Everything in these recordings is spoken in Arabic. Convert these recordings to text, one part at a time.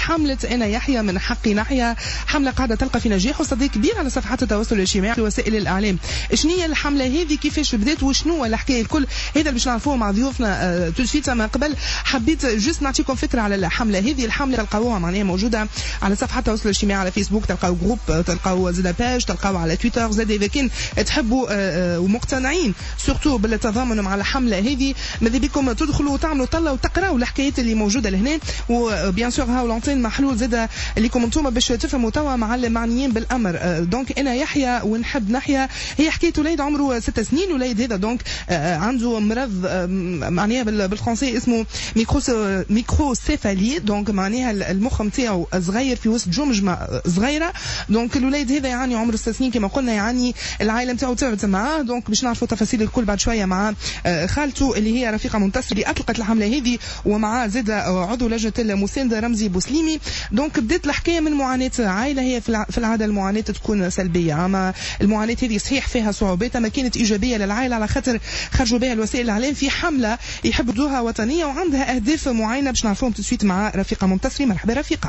حملة أنا يحيى من حقي نحيا، حملة قاعدة تلقى في نجاح وصدى كبير على صفحات التواصل الاجتماعي ووسائل الإعلام. شنية الحملة هذه، كيفاش بدات وشنو الحكاية الكل، هذا اللي باش نعرفوه مع ضيوفنا تلفيت. ما قبل حبيت جست نعطيكم فكرة على الحملة هذه. الحملة تلقاوها معناها موجودة على صفحات التواصل الاجتماعي على فيسبوك، تلقاو جروب، تلقاو زاد باج، تلقاو على تويتر زاد. إذا كان تحبوا ومقتنعين سورتو بالتضامن مع الحملة هذه، ماذا بكم تدخلوا وتعملوا طلة وتقراوا الحكايات اللي موجودة لهنا. وبيان سور هاو لونتين محلول زاد لكم انتم باش تفهموا توا مع المعنيين بالامر. دونك انا يحيى ونحب نحيا هي حكايه وليد عمره 6 سنين. وليد هذا دونك عنده مرض معناها بالفرنسي اسمه ميكروسيفالي، دونك معناها المخ نتاعو صغير في وسط جمجمه صغيره. دونك الوليد هذا يعني عمره 6 سنين كما قلنا، يعني العائله نتاعو تعبت معاه. دونك باش نعرفوا تفاصيل الكل بعد شويه مع خالته اللي هي رفيقه منتصر اللي اطلقت الحمله هذه، ومع زاد عضو لجنه المسانده رمزي بوسليمي. دونك بدات الحكايه من معاناه عائله. هي في العاده المعاناه تكون سلبيه، اما المعاناه هذه صحيح فيها صعوبات، ما كانت ايجابيه للعائله على خاطر خرجوا بها الوسائل الاعلام في حمله يحبوا يدوها وطنيه وعندها اهداف معينه باش نعرفوهم تسويت مع رفيقه منتصري. مرحبا رفيقه.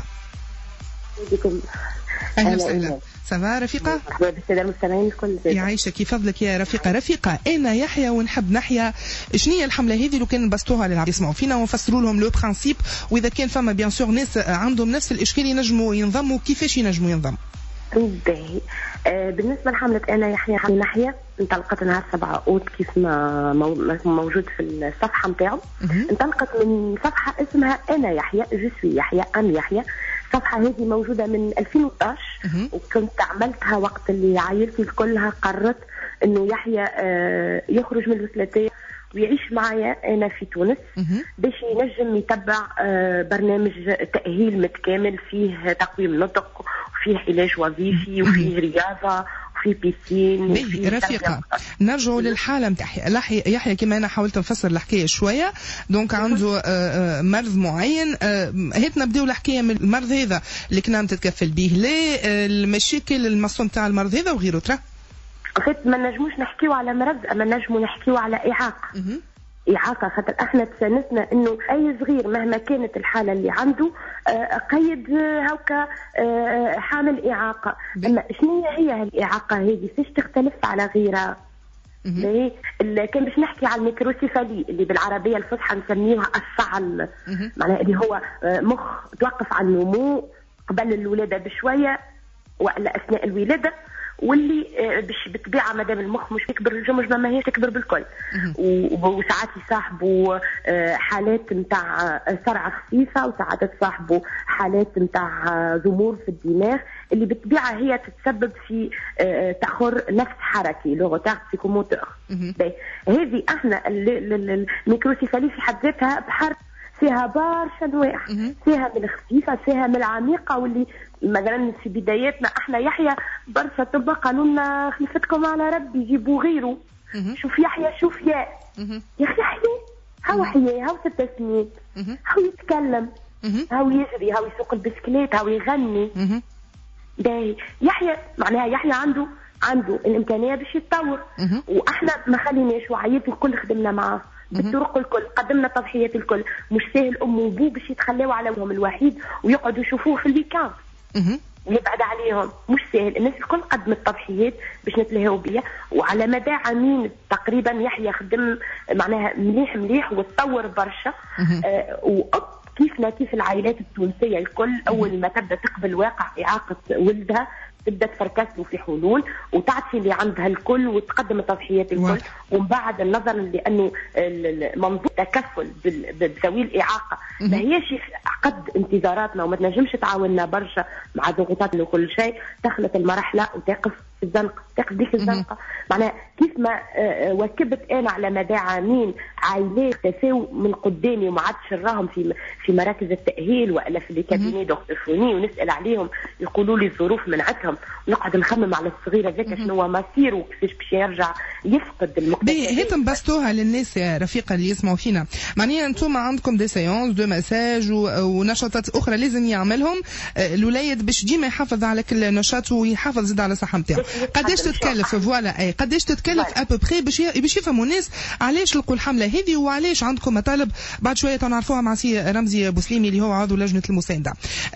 اهلا وسهلا. سافا رفيقه؟ مرحبا بالساده المستمعين الكل. يعيشك، كيف فضلك يا رفيقه؟ رفيقه انا يحيى ونحب نحيا، شنية الحمله هذه لو كان نبسطوها للعباد يسمعوا فينا ونفسروا لهم لو برانسيب، واذا كان فما بيان سور ناس عندهم نفس الاشكال ينجموا ينضموا، كيفاش ينجموا ينضموا؟ باهي. بالنسبه لحمله انا يحيى حمله نحيا انطلقت نهار 7 أوت كيف ما موجود في الصفحه نتاعو. انطلقت من صفحه اسمها انا يحيى جو سوي يحيى ام يحيى. الصفحه هذه موجوده من 2011 وكنت عملتها وقت اللي عائلتي كلها قررت انه يحيى يخرج من الوثلاثيه ويعيش معايا انا في تونس باش ينجم يتبع برنامج تاهيل متكامل فيه تقويم نطق وفيه علاج وظيفي وفيه رياضه وفيه بيسين. رفيقه نرجعوا للحاله نتاع يحيى كما انا حاولت نفسر الحكايه شويه. دونك عنده مرض معين، هات نبداو الحكايه من المرض هذا اللي كنا تتكفل به، ليه المشاكل المصون تاع المرض هذا وغيره ترى. فات ما نجموش نحكيو على مرض، اما نجمو نحكيو على إعاقة. إعاقة خاطر احنا تسانسنا انه اي صغير مهما كانت الحالة اللي عنده قيد هوكا حامل إعاقة. اما شنو هي هالإعاقة هذه، فاش تختلف على غيرها؟ كان باش نحكي على الميكروسيفالي اللي بالعربية الفصحى نسميوها الصعل، معناها اللي هو مخ توقف عن النمو قبل الولادة بشوية ولا اثناء الولادة، واللي باش بطبيعه مادام المخ مش يكبر الجمجمه ما هي تكبر بالكل. وساعات يصاحبوا حالات نتاع سرعه خفيفه، وساعات تصاحبوا حالات نتاع ضمور في الدماغ اللي بالطبيعه هي تتسبب في تاخر نفس حركي لو روتار سيكوموتور. هذه احنا الميكروسيفالي في حد ذاتها بحر فيها برشا انواع، فيها من الخفيفه فيها من العميقه، واللي مثلا في بداياتنا احنا يحيى برشا طب قانون خلفتكم على ربي يجيبوا غيره. شوف يحيى شوف يا اخي يحيى هاو حياه هاو 6 سنين هاو يتكلم هاو يجري هاو يسوق البسكليت هاو يغني. باهي يحيى معناها يحيى عنده الامكانيه باش يتطور، واحنا ما خليناش وعيتنا الكل خدمنا معاه بالطرق الكل، قدمنا التضحيات الكل. مش سهل ام وابوه باش يتخلاو على ابوهم الوحيد ويقعدوا يشوفوه في الويكاند ويبعد عليهم، مش سهل. الناس الكل قدمت تضحيات باش نتلهاو بيها، وعلى مدى عامين تقريبا يحيى خدم معناها مليح وتطور برشا. كيف العائلات التونسيه الكل اول ما تبدا تقبل واقع اعاقه ولدها تبدا تفركس له في حلول وتعطي اللي عندها الكل وتقدم التضحيات الكل. ومن بعد النظر لانه منظومه التكفل بذوي الاعاقه ما هيش قد انتظاراتنا وما تنجمش تعاوننا برشا مع ضغوطاتنا وكل شيء، دخلت المرحله وتقف في الزنقه، تقف ديك الزنقه. معناها كيف ما وكبت انا على مدى عامين عائلات تساو من قدامي وما عادش نراهم في مراكز التاهيل والا في الكابيني دكتورفوني ونسال عليهم يقولوا لي الظروف منعتهم، ونقعد نخمم على الصغيره ذاك شنو هو مصيره وكيفاش باش يرجع يفقد المكتسبات. هي تنبسطوها للناس يا رفيقه اللي يسمعوا فينا. معناها انتم عندكم دي سيونس دو مساج ونشاطات اخرى لازم يعملهم الولايد باش ديما يحافظ على كل نشاط ويحافظ زاد على الصحه نتاعو. قداش تتكلف فوالا اي قداش تتكلف ابوبخي باش يفهموا الناس علاش لقوا الحمله هذه وعلاش عندكم مطالب بعد شويه نعرفوها مع سي رمزي بوسليمي اللي هو عضو لجنه المسانده.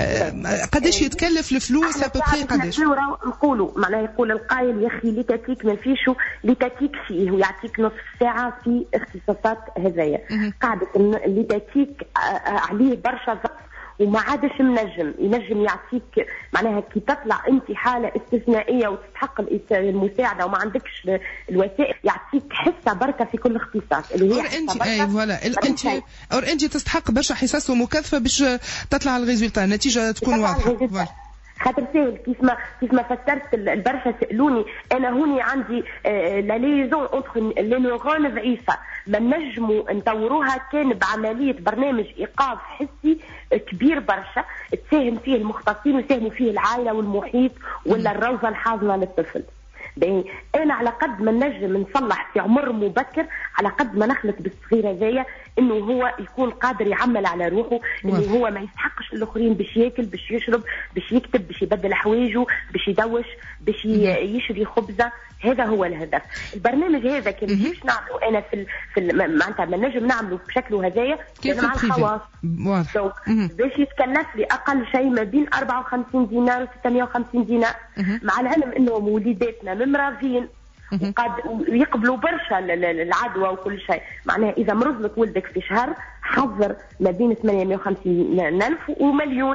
قداش يتكلف الفلوس ابوبخي قداش نقولوا معناها يقول القائل يا اخي اللي تاتيك ما فيش اللي تاتيك فيه ويعطيك نصف ساعه في اختصاصات هذايا قاعده اللي تاتيك عليه برشا وما عادش ينجم يعطيك معناها كي تطلع انت حاله استثنائيه وتستحق المساعده وما عندكش الوسائل يعطيك حصه بركه في كل اختصاص اللي هي انت اي فوالا انت تستحق برشا حصص ومكثفه باش تطلع الريزولتا النتيجه تكون واضحه. خاطر سهل كيف ما فسرت البرشا سالوني انا هوني عندي لا ليزون اونتر لي نورون ضعيفه ما نجموا نطوروها كان بعمليه برنامج ايقاف حسي كبير برشا تساهم فيه المختصين ويساهموا فيه العائله والمحيط ولا الروضه الحاضنه للطفل. انا على قد ما نجم نصلح في عمر مبكر على قد ما نخلط بالصغير هذايا انه هو يكون قادر يعمل على روحه انه هو ما يستحقش الاخرين باش ياكل باش يشرب باش يكتب باش يبدل حوايجه باش يدوش باش يشري خبزه. هذا هو الهدف. البرنامج هذا كان باش نعمله انا في معناتها ما نجم نعمله بشكله هذايا مع الخواص باش يتكلف لي اقل شيء ما بين 54 دينار و 650 دينار مع العلم انهم وليداتنا ممراضين وقد يقبلوا برشا العدوى وكل شيء. معناها اذا مرض لك ولدك في شهر حضر ما بين 850,000 ومليون.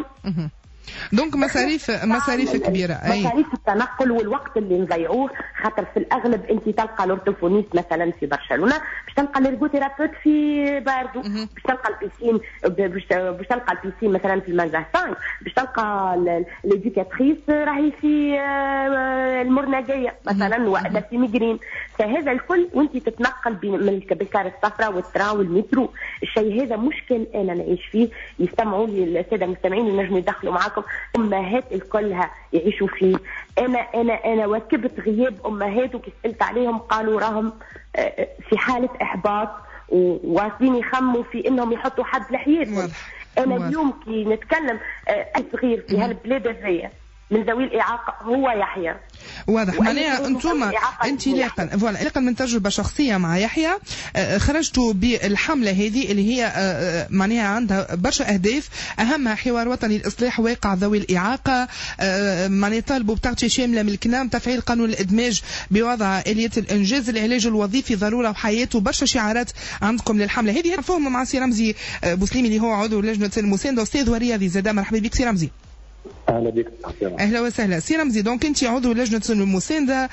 دونك مصاريف كبيره اي مصاريف التنقل والوقت اللي نضيعوه خاطر في الاغلب انت تلقى الاورتوفونيست مثلا في برشلونه باش تلقى الارغوثيرابيوت في باردو باش تلقى البيسين باش تلقى البيسين مثلا في المازاسان باش تلقى ليديكاتريس راهي في المرناقيه مثلا ولا في ميغرين. فهذا الكل وانت تتنقل من الكار الصفراء والترا والمترو. الشيء هذا مشكل انا نعيش فيه يستمعوا لي الساده المستمعين ونجموا يدخلوا معاكم امهات الكلها يعيشوا فيه. انا واكبت غياب امهات وكي سالت عليهم قالوا راهم في حاله احباط وواصلين يخموا في انهم يحطوا حد لحياتهم. انا اليوم كي نتكلم صغير في هالبلاد هذيا من ذوي الإعاقة هو يحيى واضح. معناها انت لاقا من تجربة شخصية مع يحيى خرجتوا بالحملة هذه اللي هي معناها عندها برشا أهداف أهمها حوار وطني لإصلاح واقع ذوي الإعاقة. معناها طالبوا بتغطية شاملة من الكلام تفعيل قانون الإدماج بوضع آليات الإنجاز العلاج الوظيفي ضرورة وحياته برشا شعارات عندكم للحملة هذه. نعرفوهم مع سي رمزي بوسليمي اللي هو عضو لجنة المساندة أستاذ ورياضي زادا. مرحبا بك سي رمزي. اهلا بك. اهلا وسهلا سي رمزي. دونك انت عضو لجنه المسانده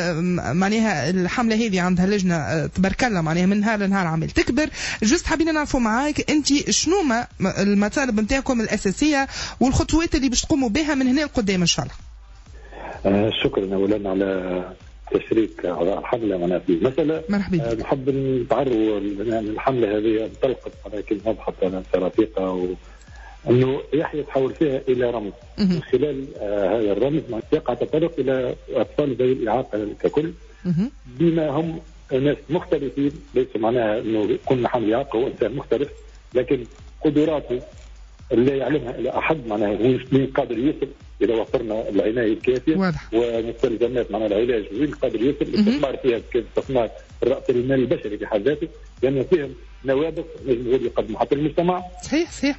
معناها الحمله هذه عندها لجنه تبارك الله معناها من نهار لنهار عمل تكبر. جست حابين نعرفوا معاك انت شنو ما المطالب نتاعكم الاساسيه والخطوات اللي باش تقوموا بها من هنا لقدام ان شاء الله. شكرا اولا على تشريك اعضاء الحمله معنا في المساله. مرحبا. نحب نتعرضوا الحمله هذه انطلقت على كل نضحت على رفيقه انه يحيى تحول فيها الى رمز. من خلال هذا الرمز يقع تطرق الى اطفال ذوي الاعاقه ككل بما هم ناس مختلفين. ليس معناها انه كل حامل اعاقه هو انسان مختلف لكن قدراته لا يعلمها الا احد. معناها وين قادر يوصل اذا وفرنا العنايه الكافيه ومستلزمات معناها العلاج وين قادر يوصل. الاستثمار فيها كاستثمار راس المال البشري في حد ذاته لان فيهم نوابغ نجم نقول يقدموا حتى المجتمع. صحيح.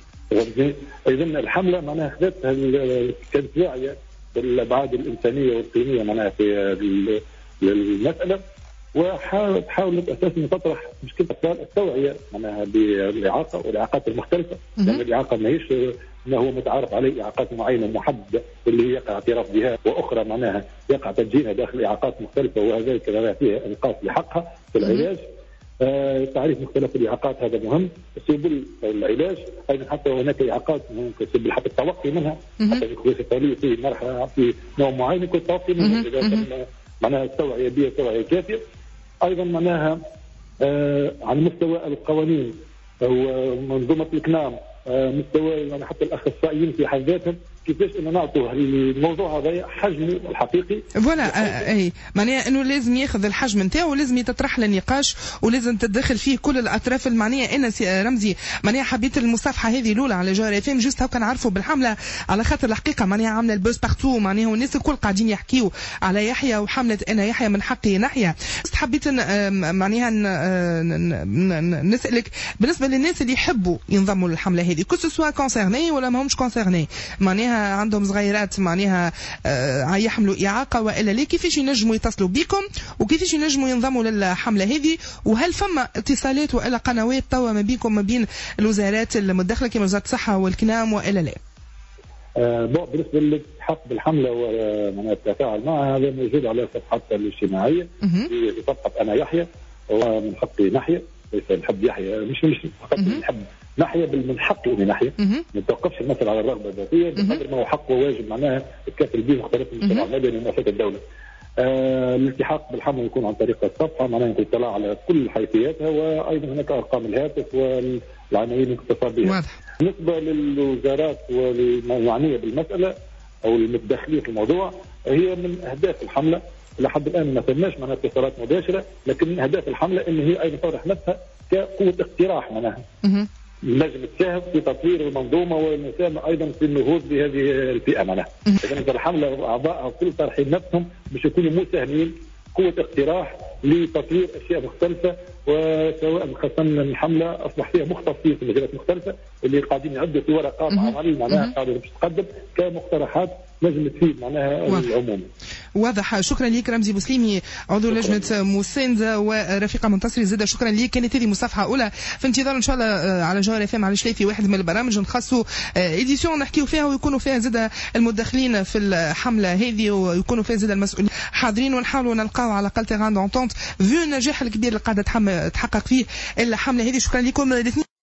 اذا الحمله معناها خذت كانت واعيه بالابعاد الانسانيه والقيميه معناها في المساله وحاولت اساسا تطرح مشكله التوعيه معناها بالاعاقه والاعاقات المختلفه. لان الاعاقه ماهيش ما هو متعارف عليه اعاقات معينه محدده اللي يقع اعتراف بها واخرى معناها يقع تسجيلها داخل اعاقات مختلفه وهذا فيها انقاص لحقها في العلاج. تعريف مختلف الاعاقات هذا مهم. سبل العلاج ايضا حتى هناك اعاقات ممكن سبل حتى التوقي منها حتى يكون في مرحله في نوع معين يكون التوقي منها اذا كان معناها التوعيه بها توعيه كافيه. ايضا معناها على مستوى القوانين ومنظومه الكنام مستوى يعني حتى الاخصائيين في حد ذاتهم كيفاش انه نعطوا الموضوع هذا حجمه الحقيقي. فوالا اي معناها انه لازم ياخذ الحجم نتاعو، ولازم يتطرح للنقاش، ولازم تتدخل فيه كل الاطراف المعنيه. انا رمزي معناها حبيت المصافحه هذه الاولى على جوهر اف ام جوست هكا نعرفوا بالحمله، على خاطر الحقيقه معناها عامله البوز بارتو معناها، والناس الكل قاعدين يحكيوا على يحيى وحمله انا يحيى من حقي نحيا. حبيت معناها نسالك بالنسبه للناس اللي يحبوا ينضموا للحمله هذه، كو سوا كونسيرني ولا ما همش كونسيرني، معناها عندهم صغيرات معناها يحملوا اعاقه والا لا، كيفاش ينجموا يتصلوا بكم وكيفاش ينجموا ينضموا للحمله هذه؟ وهل فما اتصالات والا قنوات توا ما بينكم ما بين الوزارات المدخله كما وزاره الصحه والكنام والا لا؟ بالنسبه للالتحاق بالحمله ومعناها التفاعل معها، هذا موجود على صفحتنا الاجتماعيه في صفحه انا يحيى ومن حقي نحيا، ليس نحب يحيى مش فقط نحب نحيا بل من حقي اني نحيا، ما نتوقفش المسألة على الرغبه الذاتيه بقدر ما هو حق وواجب معناها تكافل به مختلف المجتمع المدني ومؤسسات الدوله. الالتحاق بالحمله يكون عن طريق الصفحه، معناها الاطلاع على كل حيثياتها، وايضا هناك ارقام الهاتف والعناوين المتصل بها. بالنسبه للوزارات والمعنيه بالمساله او المتدخلين في الموضوع، هي من اهداف الحمله لحد الان ما ثماش معناها اتصالات مباشره، لكن من اهداف الحمله ان هي ايضا تطرح نفسها كقوه اقتراح معناها نجم تساهم في تطوير المنظومه ونساهم ايضا في النهوض بهذه الفئه معناها. اذا الحمله اعضائها كل طرحين نفسهم باش يكونوا مساهمين قوه اقتراح لتطوير اشياء مختلفه، وسواء خاصه الحمله اصبح فيها مختصين في مجالات مختلفه اللي قاعدين يعدوا في ورقات عمل معناها قاعده باش تقدم كمقترحات نجم تفيد معناها العموم. واضح. شكرا لك رمزي بوسليمي عضو لجنه مسانده ورفيقه منتصري زاده، شكرا لك. كانت هذه مصافحه اولى، في انتظار ان شاء الله على جوهر اف ام على شليفي واحد من البرامج نخصوا اديسيون نحكيو فيها ويكونوا فيها زاده المدخلين في الحمله هذه ويكونوا فيها زاده المسؤولين حاضرين، ونحاولوا نلقاو على الاقل تيغان دونتونت فيو النجاح الكبير اللي قاعده تحقق فيه الحمله هذه. شكرا لكم الاثنين.